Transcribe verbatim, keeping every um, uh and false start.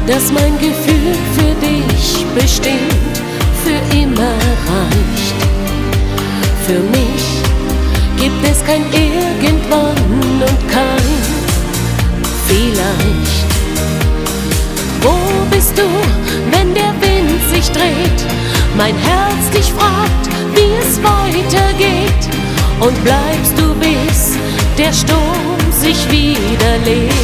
dass mein Gefühl für dich bestimmt für immer reicht. Für mich gibt es kein Irgendwann und kein Vielleicht. Wo bist du, wenn der Wind sich dreht, mein Herz dich fragt, wie es weitergeht? Und bleibst du, bis der Sturm sich wieder legt?